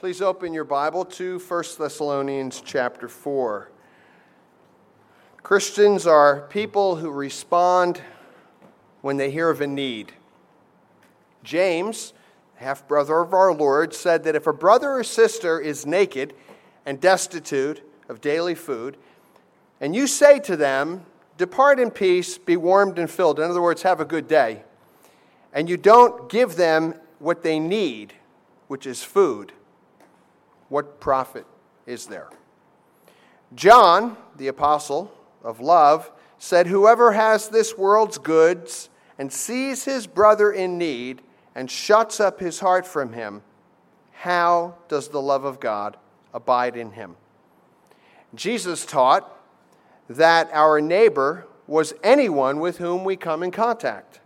Please open your Bible to 1 Thessalonians chapter 4. Christians are people who respond when they hear of a need. James, half-brother of our Lord, said that if a brother or sister is naked and destitute of daily food, and you say to them, "Depart in peace, be warmed and filled," in other words, have a good day, and you don't give them what they need, which is food, what profit is there? John, the apostle of love, said, "Whoever has this world's goods and sees his brother in need and shuts up his heart from him, how does the love of God abide in him?" Jesus taught that our neighbor was anyone with whom we come in contact.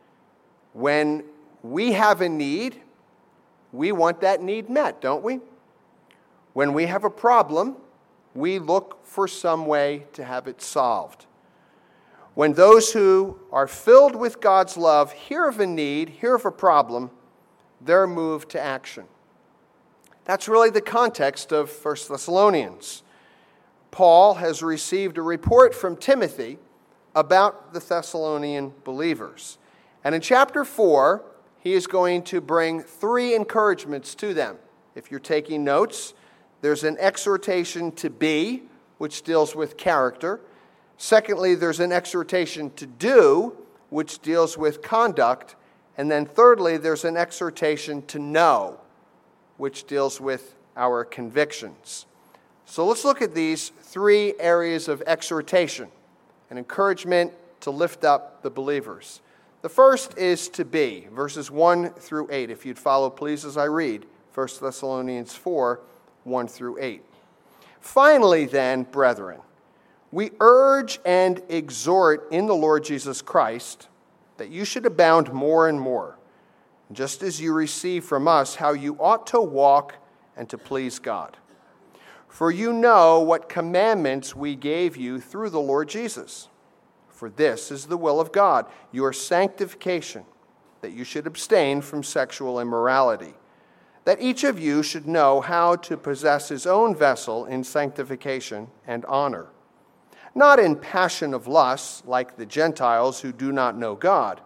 When we have a need, we want that need met, don't we? When we have a problem, we look for some way to have it solved. When those who are filled with God's love hear of a need, hear of a problem, they're moved to action. That's really the context of 1 Thessalonians. Paul has received a report from Timothy about the Thessalonian believers. And in chapter 4, he is going to bring 3 encouragements to them. If you're taking notes, there's an exhortation to be, which deals with character. Secondly, there's an exhortation to do, which deals with conduct. And then thirdly, there's an exhortation to know, which deals with our convictions. So let's look at these 3 areas of exhortation, an encouragement to lift up the believers. The first is to be, verses 1 through 8. If you'd follow, please, as I read 1 Thessalonians 4, 1 through 8. "Finally, then, brethren, we urge and exhort in the Lord Jesus Christ that you should abound more and more, just as you receive from us how you ought to walk and to please God. For you know what commandments we gave you through the Lord Jesus. For this is the will of God, your sanctification, that you should abstain from sexual immorality, that each of you should know how to possess his own vessel in sanctification and honor, not in passion of lust like the Gentiles who do not know God,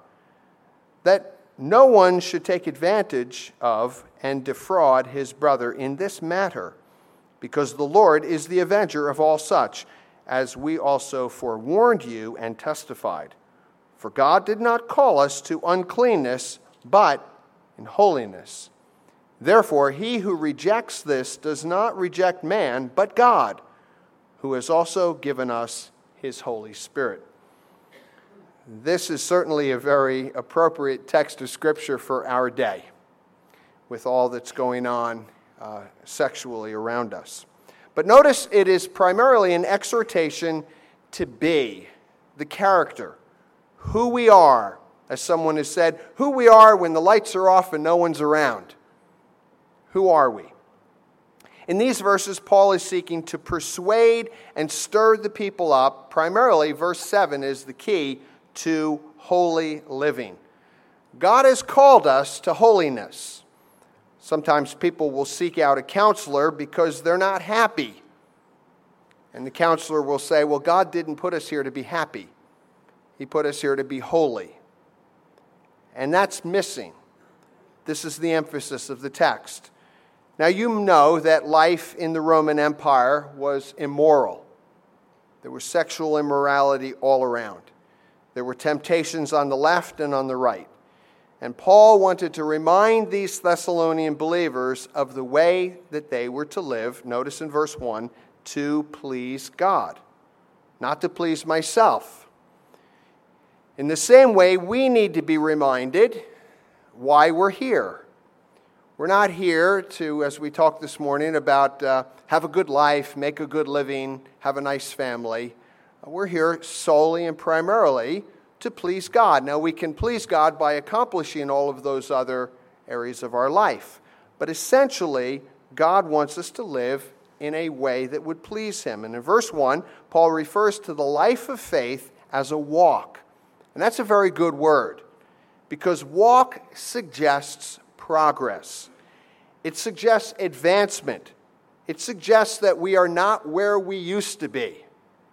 that no one should take advantage of and defraud his brother in this matter, because the Lord is the avenger of all such, as we also forewarned you and testified. For God did not call us to uncleanness, but in holiness. Therefore, he who rejects this does not reject man, but God, who has also given us his Holy Spirit." This is certainly a very appropriate text of Scripture for our day, with all that's going on sexually around us. But notice it is primarily an exhortation to be, the character, who we are, as someone has said, who we are when the lights are off and no one's around. Who are we? In these verses, Paul is seeking to persuade and stir the people up. Primarily, verse 7 is the key to holy living. God has called us to holiness. Sometimes people will seek out a counselor because they're not happy. And the counselor will say, "Well, God didn't put us here to be happy. He put us here to be holy." And that's missing. This is the emphasis of the text. Now, you know that life in the Roman Empire was immoral. There was sexual immorality all around. There were temptations on the left and on the right. And Paul wanted to remind these Thessalonian believers of the way that they were to live, notice in verse 1, to please God, not to please myself. In the same way, we need to be reminded why we're here. We're not here to, as we talked this morning, about have a good life, make a good living, have a nice family. We're here solely and primarily to please God. Now, we can please God by accomplishing all of those other areas of our life. But essentially, God wants us to live in a way that would please him. And in verse 1, Paul refers to the life of faith as a walk. And that's a very good word, because walk suggests progress. It suggests advancement. It suggests that we are not where we used to be.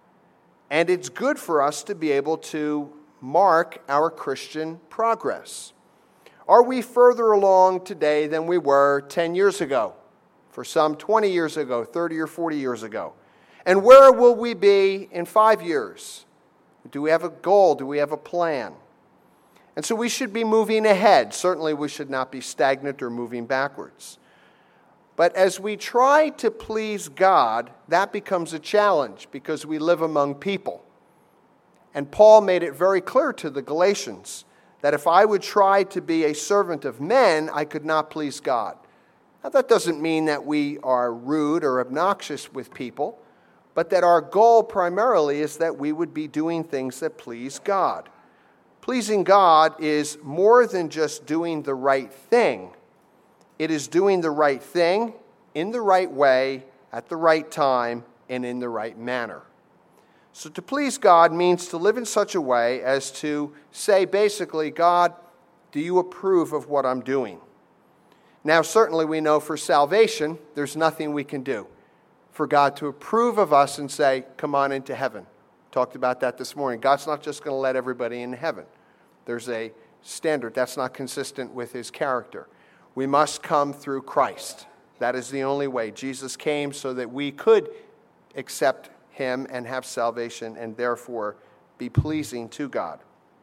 And it's good for us to be able to mark our Christian progress. Are we further along today than we were 10 years ago? For some 20 years ago, 30 or 40 years ago? And where will we be in 5 years? Do we have a goal? Do we have a plan? And so we should be moving ahead. Certainly we should not be stagnant or moving backwards. But as we try to please God, that becomes a challenge because we live among people. And Paul made it very clear to the Galatians that if I would try to be a servant of men, I could not please God. Now, that doesn't mean that we are rude or obnoxious with people, but that our goal primarily is that we would be doing things that please God. Pleasing God is more than just doing the right thing. It is doing the right thing in the right way, at the right time, and in the right manner. So to please God means to live in such a way as to say basically, God, do you approve of what I'm doing? Now, certainly we know for salvation, there's nothing we can do for God to approve of us and say, come on into heaven. Talked about that this morning. God's not just going to let everybody in heaven. There's a standard that's not consistent with his character. We must come through Christ. That is the only way. Jesus came so that we could accept him and have salvation and therefore be pleasing to God.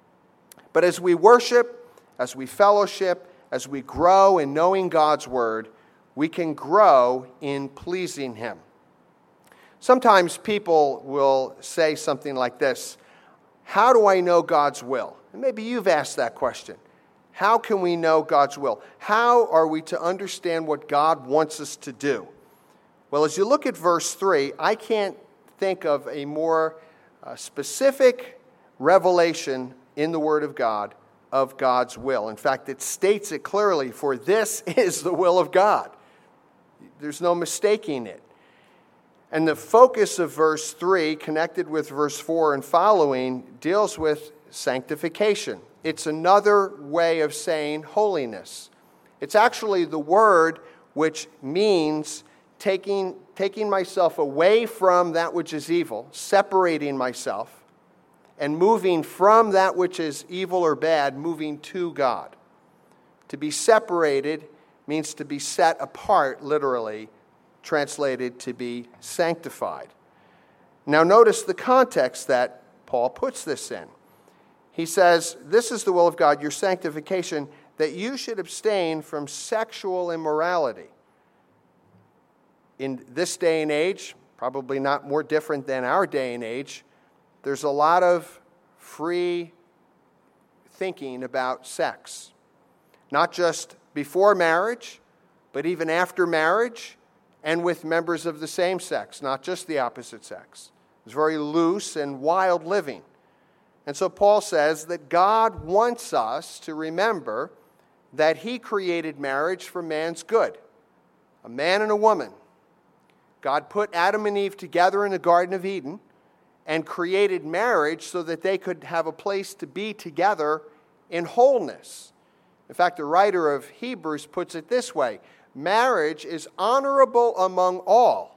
But as we worship, as we fellowship, as we grow in knowing God's word, we can grow in pleasing him. Sometimes people will say something like this: how do I know God's will? And maybe you've asked that question. How can we know God's will? How are we to understand what God wants us to do? Well, as you look at verse 3, I can't think of a more specific revelation in the Word of God of God's will. In fact, it states it clearly, for this is the will of God. There's no mistaking it. And the focus of verse 3, connected with verse 4 and following, deals with sanctification. It's another way of saying holiness. It's actually the word which means taking myself away from that which is evil, separating myself, and moving from that which is evil or bad, moving to God. To be separated means to be set apart, literally, translated to be sanctified. Now notice the context that Paul puts this in. He says, this is the will of God, your sanctification, that you should abstain from sexual immorality. In this day and age, probably not more different than our day and age, there's a lot of free thinking about sex. Not just before marriage, but even after marriage, and with members of the same sex, not just the opposite sex. It's very loose and wild living. And so Paul says that God wants us to remember that he created marriage for man's good, a man and a woman. God put Adam and Eve together in the Garden of Eden and created marriage so that they could have a place to be together in wholeness. In fact, the writer of Hebrews puts it this way: marriage is honorable among all.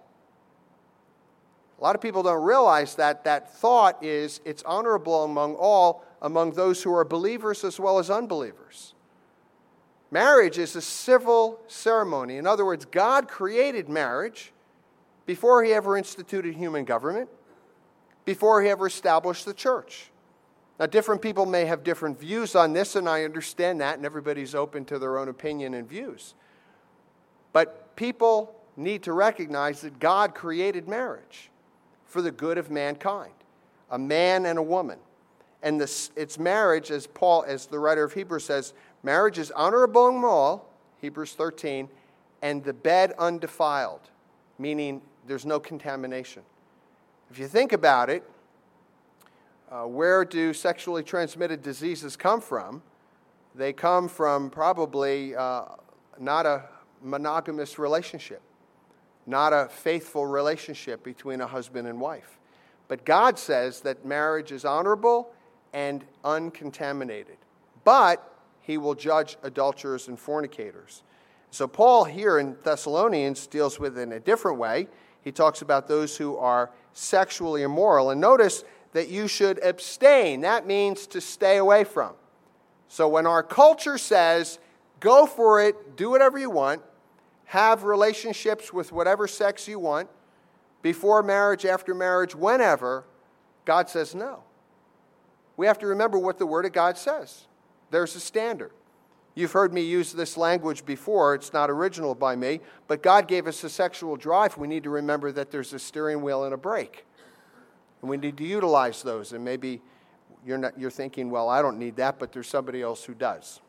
A lot of people don't realize that thought is it's honorable among all, among those who are believers as well as unbelievers. Marriage is a civil ceremony. In other words, God created marriage before he ever instituted human government, before he ever established the church. Now, different people may have different views on this, and I understand that, and everybody's open to their own opinion and views. But people need to recognize that God created marriage for the good of mankind, a man and a woman. And it's marriage, as the writer of Hebrews says, marriage is honorable among all, Hebrews 13, and the bed undefiled, meaning there's no contamination. If you think about it, where do sexually transmitted diseases come from? They come from probably not a monogamous relationship, not a faithful relationship between a husband and wife. But God says that marriage is honorable and uncontaminated. But he will judge adulterers and fornicators. So Paul here in Thessalonians deals with it in a different way. He talks about those who are sexually immoral. And notice that you should abstain. That means to stay away from. So when our culture says, go for it, do whatever you want, have relationships with whatever sex you want, before marriage, after marriage, whenever, God says no. We have to remember what the Word of God says. There's a standard. You've heard me use this language before. It's not original by me, but God gave us a sexual drive. We need to remember that there's a steering wheel and a brake. And we need to utilize those. And maybe you're thinking, well, I don't need that, but there's somebody else who does.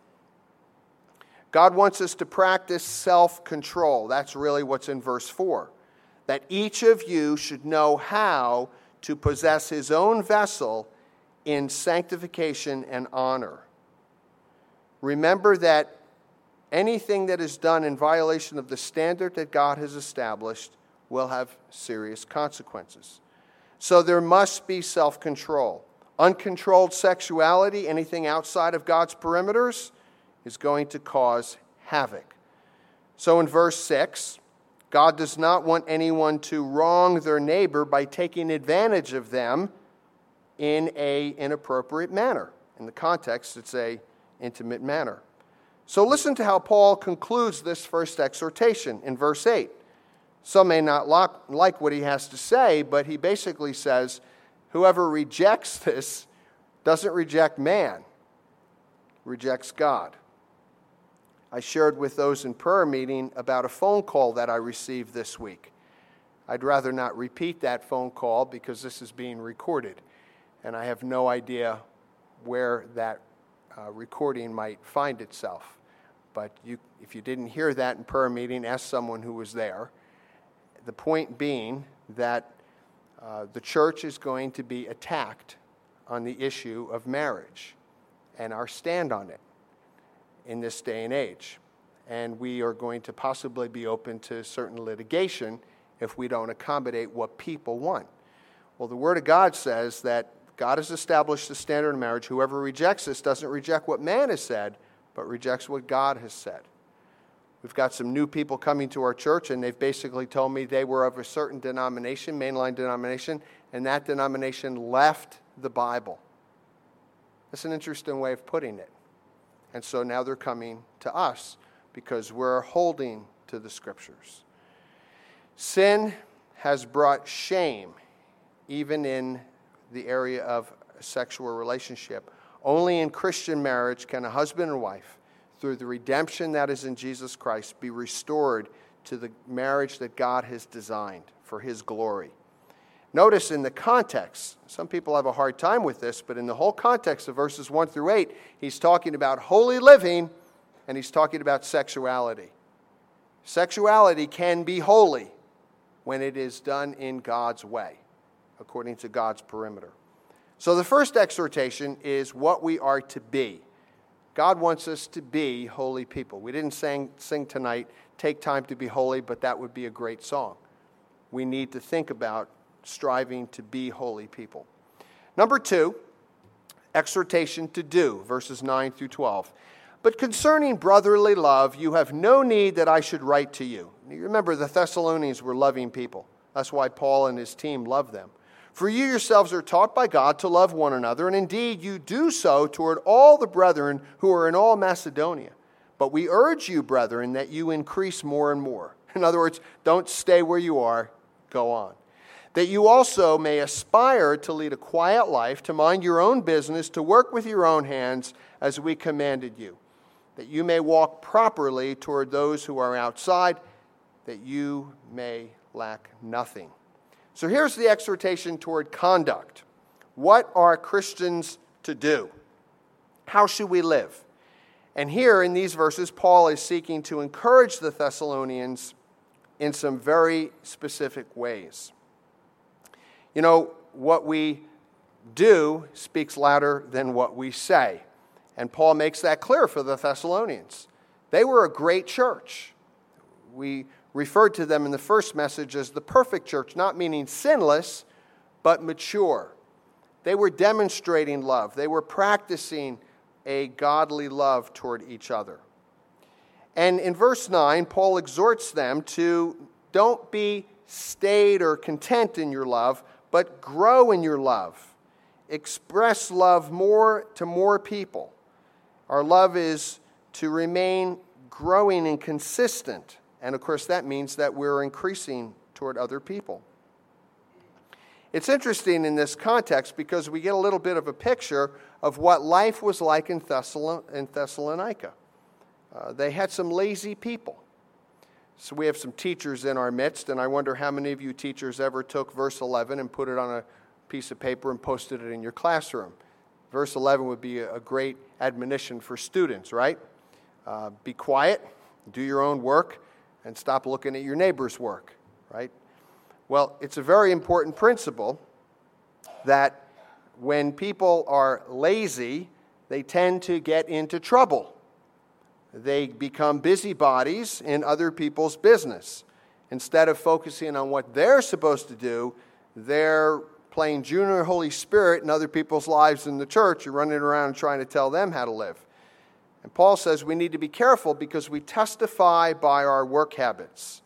God wants us to practice self-control. That's really what's in verse 4. That each of you should know how to possess his own vessel in sanctification and honor. Remember that anything that is done in violation of the standard that God has established will have serious consequences. So there must be self-control. Uncontrolled sexuality, anything outside of God's perimeters, is going to cause havoc. So in verse 6, God does not want anyone to wrong their neighbor by taking advantage of them in an inappropriate manner. In the context, it's an intimate manner. So listen to how Paul concludes this first exhortation in verse 8. Some may not like what he has to say, but he basically says, whoever rejects this doesn't reject man, rejects God. I shared with those in prayer meeting about a phone call that I received this week. I'd rather not repeat that phone call because this is being recorded, and I have no idea where that recording might find itself. But if you didn't hear that in prayer meeting, ask someone who was there. The point being that the church is going to be attacked on the issue of marriage and our stand on it in this day and age. And we are going to possibly be open to certain litigation if we don't accommodate what people want. Well, the Word of God says that God has established the standard of marriage. Whoever rejects this doesn't reject what man has said, but rejects what God has said. We've got some new people coming to our church, and they've basically told me they were of a certain denomination, mainline denomination, and that denomination left the Bible. That's an interesting way of putting it. And so now they're coming to us because we're holding to the Scriptures. Sin has brought shame, even in the area of a sexual relationship. Only in Christian marriage can a husband and wife, through the redemption that is in Jesus Christ, be restored to the marriage that God has designed for His glory. Notice in the context, some people have a hard time with this, but in the whole context of verses 1 through 8, he's talking about holy living and he's talking about sexuality. Sexuality can be holy when it is done in God's way, according to God's perimeter. So the first exhortation is what we are to be. God wants us to be holy people. We didn't sing tonight, "Take Time to Be Holy," but that would be a great song. We need to think about striving to be holy people. Number 2, exhortation to do, verses 9 through 12. But concerning brotherly love, you have no need that I should write to you. You remember the Thessalonians were loving people. That's why Paul and his team loved them. For you yourselves are taught by God to love one another, and indeed you do so toward all the brethren who are in all Macedonia. But we urge you, brethren, that you increase more and more. In other words, don't stay where you are, go on. That you also may aspire to lead a quiet life, to mind your own business, to work with your own hands, as we commanded you. That you may walk properly toward those who are outside, that you may lack nothing. So here's the exhortation toward conduct. What are Christians to do? How should we live? And here in these verses, Paul is seeking to encourage the Thessalonians in some very specific ways. You know, what we do speaks louder than what we say. And Paul makes that clear for the Thessalonians. They were a great church. We referred to them in the first message as the perfect church, not meaning sinless, but mature. They were demonstrating love. They were practicing a godly love toward each other. And in verse 9, Paul exhorts them to don't be staid or content in your love, but grow in your love. Express love more to more people. Our love is to remain growing and consistent. And of course, that means that we're increasing toward other people. It's interesting in this context because we get a little bit of a picture of what life was like in Thessalonica. They had some lazy people. So we have some teachers in our midst, and I wonder how many of you teachers ever took verse 11 and put it on a piece of paper and posted it in your classroom. Verse 11 would be a great admonition for students, right? Be quiet, do your own work, and stop looking at your neighbor's work, right? Well, it's a very important principle that when people are lazy, they tend to get into trouble. They become busybodies in other people's business. Instead of focusing on what they're supposed to do, they're playing junior Holy Spirit in other people's lives in the church and running around trying to tell them how to live. And Paul says we need to be careful because we testify by our work habits.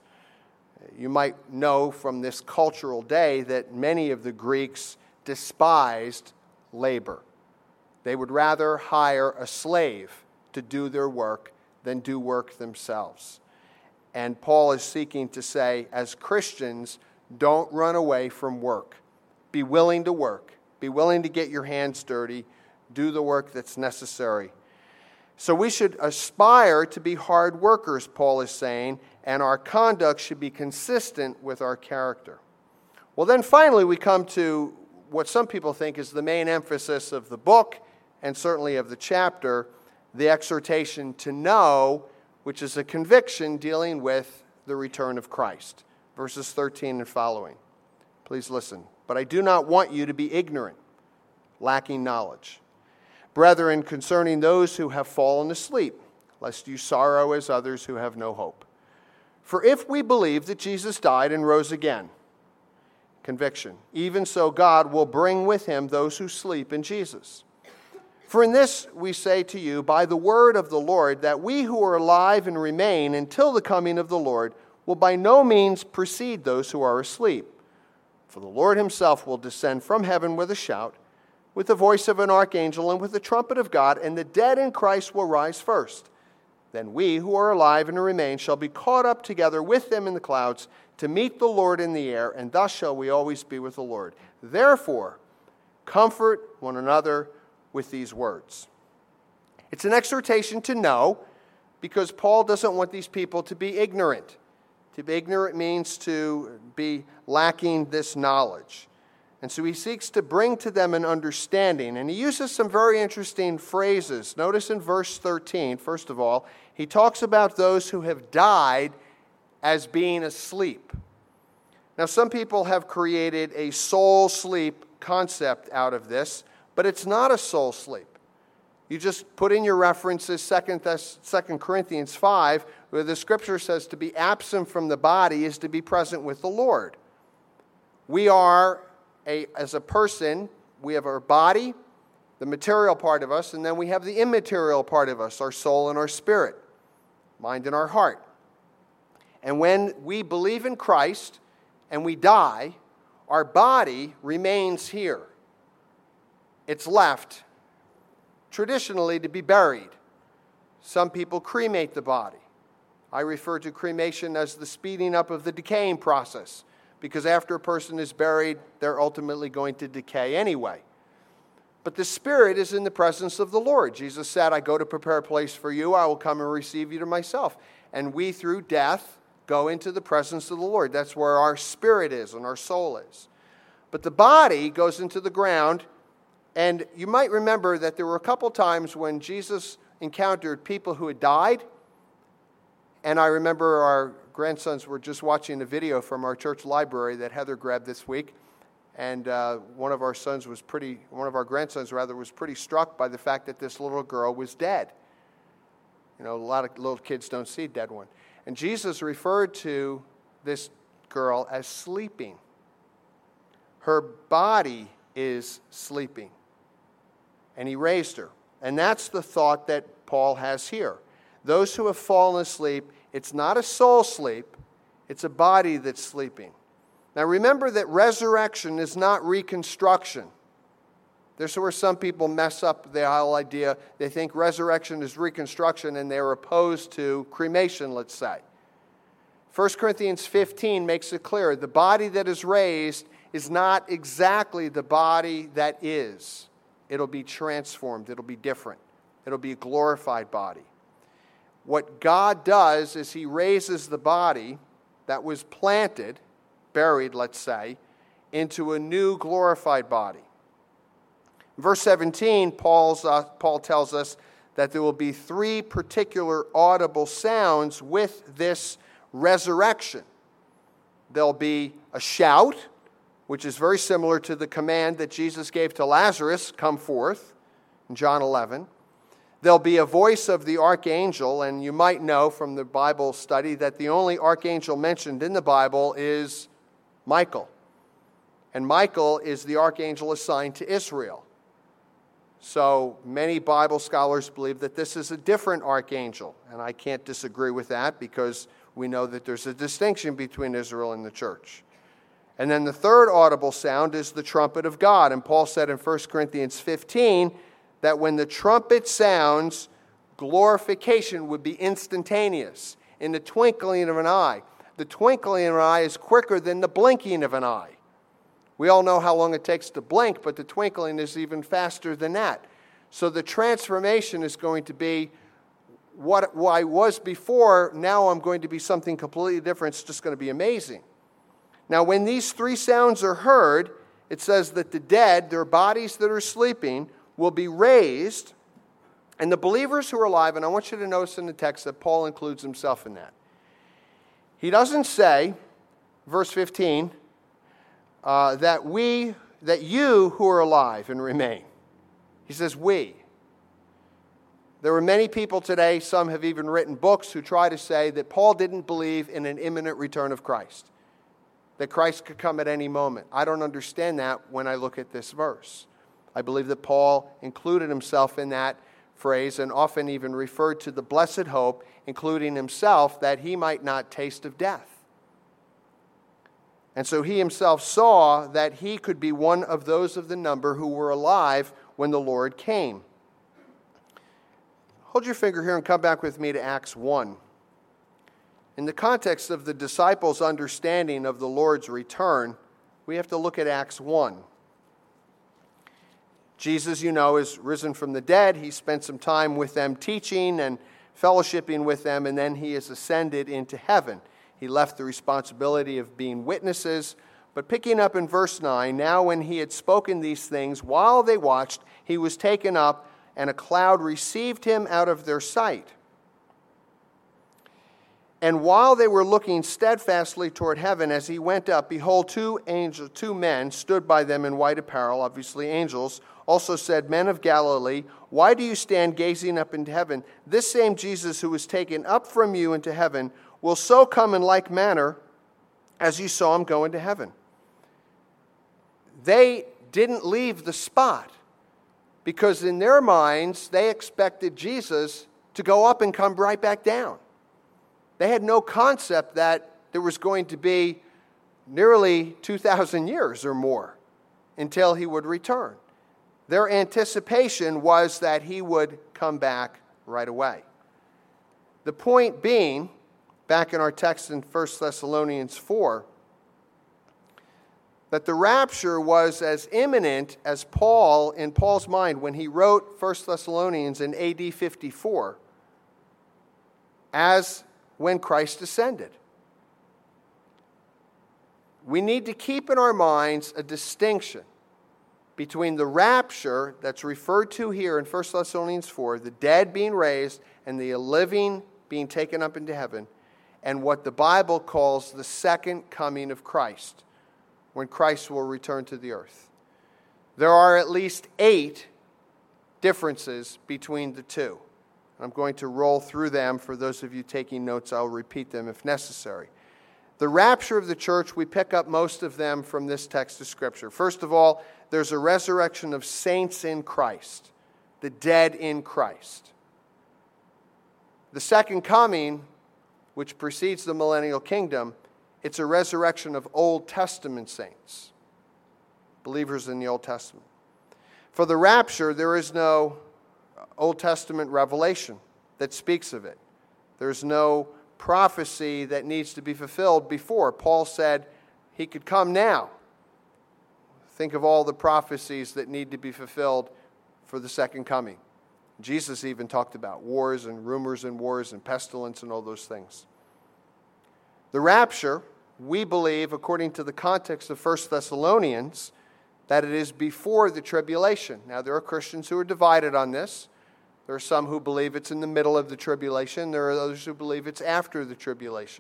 You might know from this cultural day that many of the Greeks despised labor. They would rather hire a slave to do their work than do work themselves. And Paul is seeking to say, as Christians, don't run away from work. Be willing to work. Be willing to get your hands dirty. Do the work that's necessary. So we should aspire to be hard workers, Paul is saying, and our conduct should be consistent with our character. Well, then finally we come to what some people think is the main emphasis of the book, and certainly of the chapter, the exhortation to know, which is a conviction dealing with the return of Christ. Verses 13 and following. Please listen. But I do not want you to be ignorant, lacking knowledge. Brethren, concerning those who have fallen asleep, lest you sorrow as others who have no hope. For if we believe that Jesus died and rose again, conviction, even so God will bring with him those who sleep in Jesus. For in this we say to you by the word of the Lord, that we who are alive and remain until the coming of the Lord will by no means precede those who are asleep. For the Lord himself will descend from heaven with a shout, with the voice of an archangel, and with the trumpet of God, and the dead in Christ will rise first. Then we who are alive and remain shall be caught up together with them in the clouds to meet the Lord in the air, and thus shall we always be with the Lord. Therefore, comfort one another with these words. It's an exhortation to know, because Paul doesn't want these people to be ignorant. To be ignorant means to be lacking this knowledge. And so he seeks to bring to them an understanding. And he uses some very interesting phrases. Notice in verse 13, first of all, he talks about those who have died as being asleep. Now, some people have created a soul sleep concept out of this, but it's not a soul sleep. You just put in your references 2 Corinthians 5, where the scripture says to be absent from the body is to be present with the Lord. We are, as a person, we have our body, the material part of us, and then we have the immaterial part of us, our soul and our spirit, mind and our heart. And when we believe in Christ and we die, our body remains here. It's left traditionally to be buried. Some people cremate the body. I refer to cremation as the speeding up of the decaying process, because after a person is buried, they're ultimately going to decay anyway. But the spirit is in the presence of the Lord. Jesus said, I go to prepare a place for you. I will come and receive you to myself. And we, through death, go into the presence of the Lord. That's where our spirit is and our soul is. But the body goes into the ground. And you might remember that there were a couple times when Jesus encountered people who had died. And I remember our grandsons were just watching a video from our church library that Heather grabbed this week. And one of our grandsons was pretty struck by the fact that this little girl was dead. You know, a lot of little kids don't see a dead one. And Jesus referred to this girl as sleeping. Her body is sleeping. And he raised her. And that's the thought that Paul has here. those who have fallen asleep, it's not a soul sleep, it's a body that's sleeping. Now remember that resurrection is not reconstruction. This is where some people mess up the whole idea. They think resurrection is reconstruction and they're opposed to cremation, let's say. 1 Corinthians 15 makes it clear. The body that is raised is not exactly the body that is. It'll be transformed. It'll be different. It'll be a glorified body. What God does is he raises the body that was planted, buried, let's say, into a new glorified body. Verse 17, Paul tells us that there will be three particular audible sounds with this resurrection. There'll be a shout, which is very similar to the command that Jesus gave to Lazarus, come forth, in John 11. There'll be a voice of the archangel, and you might know from the Bible study that the only archangel mentioned in the Bible is Michael. And Michael is the archangel assigned to Israel. So many Bible scholars believe that this is a different archangel, and I can't disagree with that because we know that there's a distinction between Israel and the church. And then the third audible sound is the trumpet of God. And Paul said in 1 Corinthians 15 that when the trumpet sounds, glorification would be instantaneous, in the twinkling of an eye. The twinkling of an eye is quicker than the blinking of an eye. We all know how long it takes to blink, but the twinkling is even faster than that. So the transformation is going to be what I was before, now I'm going to be something completely different. It's just going to be amazing. Now, when these three sounds are heard, it says that the dead, their bodies that are sleeping, will be raised, and the believers who are alive, and I want you to notice in the text that Paul includes himself in that. He doesn't say, verse 15, that you who are alive and remain. He says we. There are many people today, some have even written books, who try to say that Paul didn't believe in an imminent return of Christ, that Christ could come at any moment. I don't understand that when I look at this verse. I believe that Paul included himself in that phrase and often even referred to the blessed hope, including himself, that he might not taste of death. And so he himself saw that he could be one of those of the number who were alive when the Lord came. Hold your finger here and come back with me to Acts 1. In the context of the disciples' understanding of the Lord's return, we have to look at Acts 1. Jesus, you know, is risen from the dead. He spent some time with them teaching and fellowshipping with them, and then he is ascended into heaven. He left the responsibility of being witnesses. But picking up in verse 9, now when he had spoken these things, while they watched, he was taken up, and a cloud received him out of their sight. And while they were looking steadfastly toward heaven as he went up, behold, two men stood by them in white apparel, obviously angels, also said, Men of Galilee, why do you stand gazing up into heaven? This same Jesus who was taken up from you into heaven will so come in like manner as you saw him go into heaven. They didn't leave the spot because in their minds they expected Jesus to go up and come right back down. They had no concept that there was going to be nearly 2,000 years or more until he would return. Their anticipation was that he would come back right away. The point being, back in our text in 1 Thessalonians 4, that the rapture was as imminent as Paul, in Paul's mind, when he wrote 1 Thessalonians in AD 54, as when Christ ascended. We need to keep in our minds a distinction between the rapture that's referred to here in 1 Thessalonians 4, the dead being raised and the living being taken up into heaven, and what the Bible calls the second coming of Christ, when Christ will return to the earth. There are at least 8 differences between the two. I'm going to roll through them. For those of you taking notes, I'll repeat them if necessary. The rapture of the church, we pick up most of them from this text of Scripture. First of all, there's a resurrection of saints in Christ, the dead in Christ. The second coming, which precedes the millennial kingdom, it's a resurrection of Old Testament saints, believers in the Old Testament. For the rapture, there is no Old Testament revelation that speaks of it. There's no prophecy that needs to be fulfilled before. Paul said he could come now. Think of all the prophecies that need to be fulfilled for the second coming. Jesus even talked about wars and rumors and wars and pestilence and all those things. The rapture, we believe, according to the context of 1 Thessalonians, that it is before the tribulation. Now, there are Christians who are divided on this. There are some who believe it's in the middle of the tribulation. There are others who believe it's after the tribulation.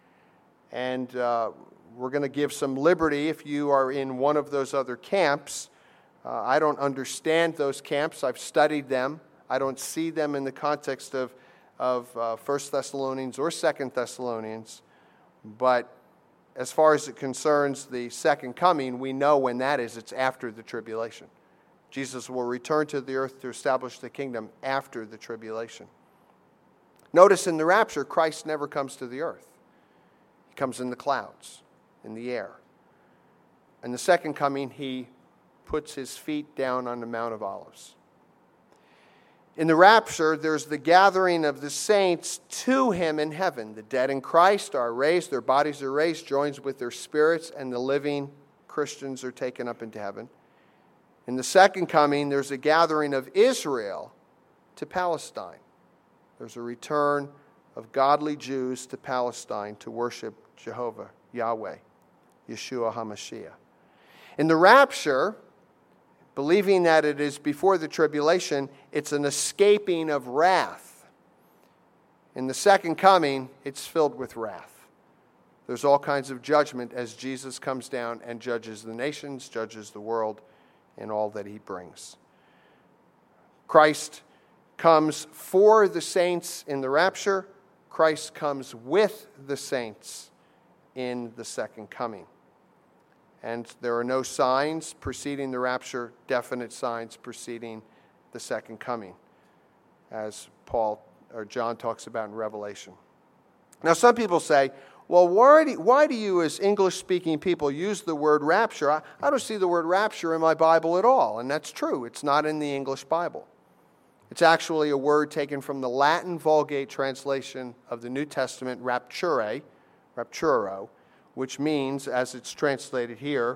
And we're going to give some liberty if you are in one of those other camps. I don't understand those camps. I've studied them. I don't see them in the context of 1 Thessalonians or 2 Thessalonians. But as far as it concerns the second coming, we know when that is. It's after the tribulation. Jesus will return to the earth to establish the kingdom after the tribulation. Notice in the rapture, Christ never comes to the earth. He comes in the clouds, in the air. In the second coming, he puts his feet down on the Mount of Olives. In the rapture, there's the gathering of the saints to him in heaven. The dead in Christ are raised, their bodies are raised, joined with their spirits, and the living Christians are taken up into heaven. In the second coming, there's a gathering of Israel to Palestine. There's a return of godly Jews to Palestine to worship Jehovah, Yahweh, Yeshua HaMashiach. In the rapture, believing that it is before the tribulation, it's an escaping of wrath. In the second coming, it's filled with wrath. There's all kinds of judgment as Jesus comes down and judges the nations, judges the world, and all that he brings. Christ comes for the saints in the rapture. Christ comes with the saints in the second coming. And there are no signs preceding the rapture, definite signs preceding the second coming, as John talks about in Revelation. Now, some people say, well, why do you as English-speaking people use the word rapture? I don't see the word rapture in my Bible at all. And that's true. It's not in the English Bible. It's actually a word taken from the Latin Vulgate translation of the New Testament, rapture, rapturo, which means, as it's translated here,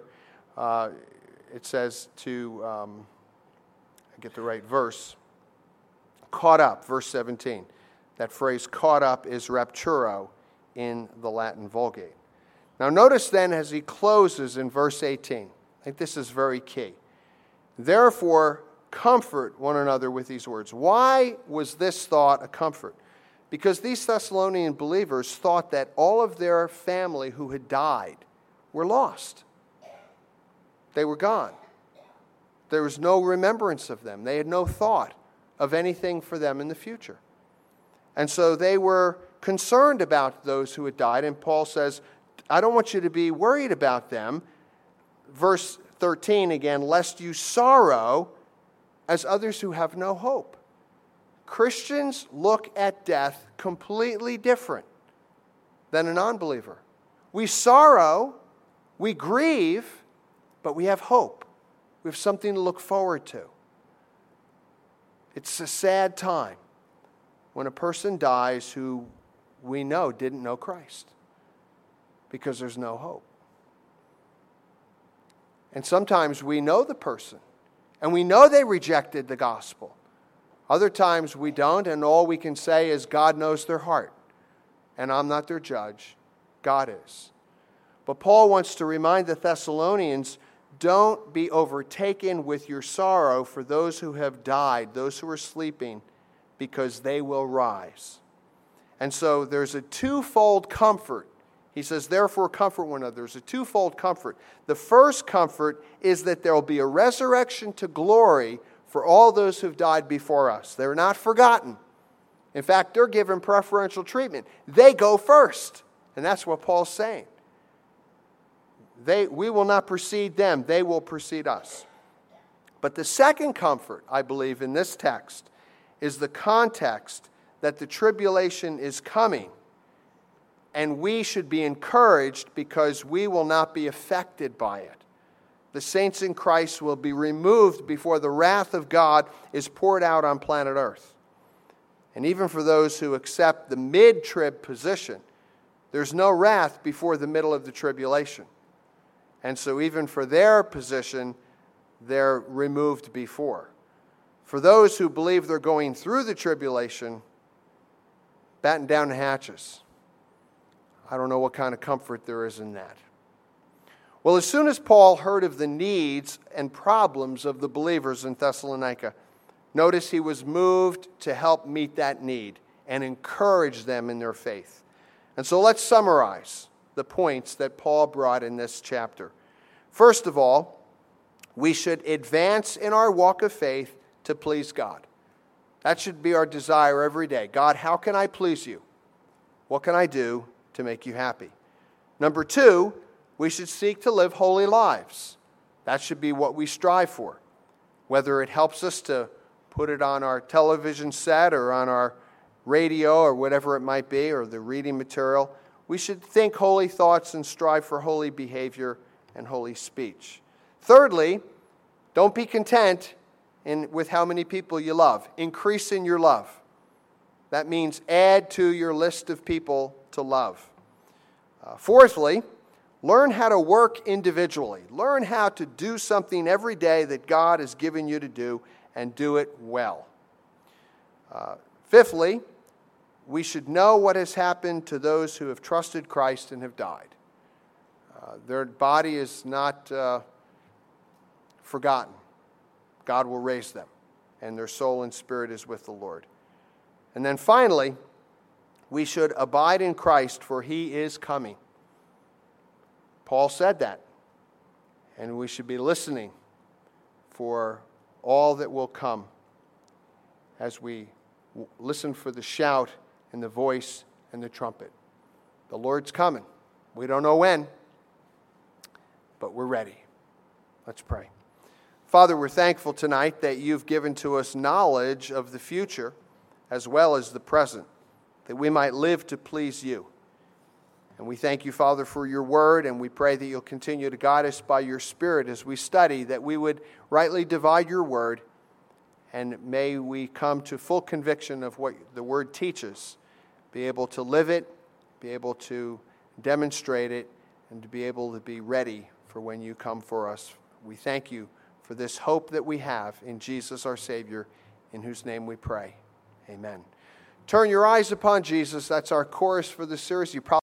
it says to, I get the right verse, caught up, verse 17. That phrase, caught up, is rapturo in the Latin Vulgate. Now notice then as he closes in verse 18, I think this is very key. Therefore, comfort one another with these words. Why was this thought a comfort? Because these Thessalonian believers thought that all of their family who had died were lost. They were gone. There was no remembrance of them. They had no thought of anything for them in the future. And so they were concerned about those who had died. And Paul says, I don't want you to be worried about them. Verse 13 again, lest you sorrow as others who have no hope. Christians look at death completely different than a non-believer. We sorrow, we grieve, but we have hope. We have something to look forward to. It's a sad time when a person dies who we know didn't know Christ, because there's no hope. And sometimes we know the person, and we know they rejected the gospel. Other times we don't, and all we can say is God knows their heart. And I'm not their judge. God is. But Paul wants to remind the Thessalonians, don't be overtaken with your sorrow for those who have died, those who are sleeping, because they will rise. And so there's a twofold comfort. He says, therefore comfort one another. There's a twofold comfort. The first comfort is that there will be a resurrection to glory for all those who've died before us. They're not forgotten. In fact, they're given preferential treatment. They go first. And that's what Paul's saying. We will not precede them. They will precede us. But the second comfort, I believe, in this text is the context that the tribulation is coming, and we should be encouraged because we will not be affected by it. The saints in Christ will be removed before the wrath of God is poured out on planet Earth. And even for those who accept the mid-trib position, there's no wrath before the middle of the tribulation. And so even for their position, they're removed before. For those who believe they're going through the tribulation, batten down the hatches. I don't know what kind of comfort there is in that. Well, as soon as Paul heard of the needs and problems of the believers in Thessalonica, notice he was moved to help meet that need and encourage them in their faith. And so let's summarize the points that Paul brought in this chapter. First of all, we should advance in our walk of faith to please God. That should be our desire every day. God, how can I please you? What can I do to make you happy? Number two, we should seek to live holy lives. That should be what we strive for. Whether it helps us to put it on our television set or on our radio or whatever it might be, or the reading material, we should think holy thoughts and strive for holy behavior and holy speech. Thirdly, don't be content with how many people you love. Increase in your love. That means add to your list of people to love. Fourthly, learn how to work individually. Learn how to do something every day that God has given you to do and do it well. Fifthly, we should know what has happened to those who have trusted Christ and have died. Their body is not forgotten. God will raise them, and their soul and spirit is with the Lord. And then finally, we should abide in Christ, for he is coming. Paul said that, and we should be listening for all that will come as we listen for the shout and the voice and the trumpet. The Lord's coming. We don't know when, but we're ready. Let's pray. Father, we're thankful tonight that you've given to us knowledge of the future as well as the present, that we might live to please you. And we thank you, Father, for your word, and we pray that you'll continue to guide us by your Spirit as we study, that we would rightly divide your word, and may we come to full conviction of what the word teaches, be able to live it, be able to demonstrate it, and to be able to be ready for when you come for us. We thank you for this hope that we have in Jesus our Savior, in whose name we pray. Amen. Turn your eyes upon Jesus. That's our chorus for the series. You probably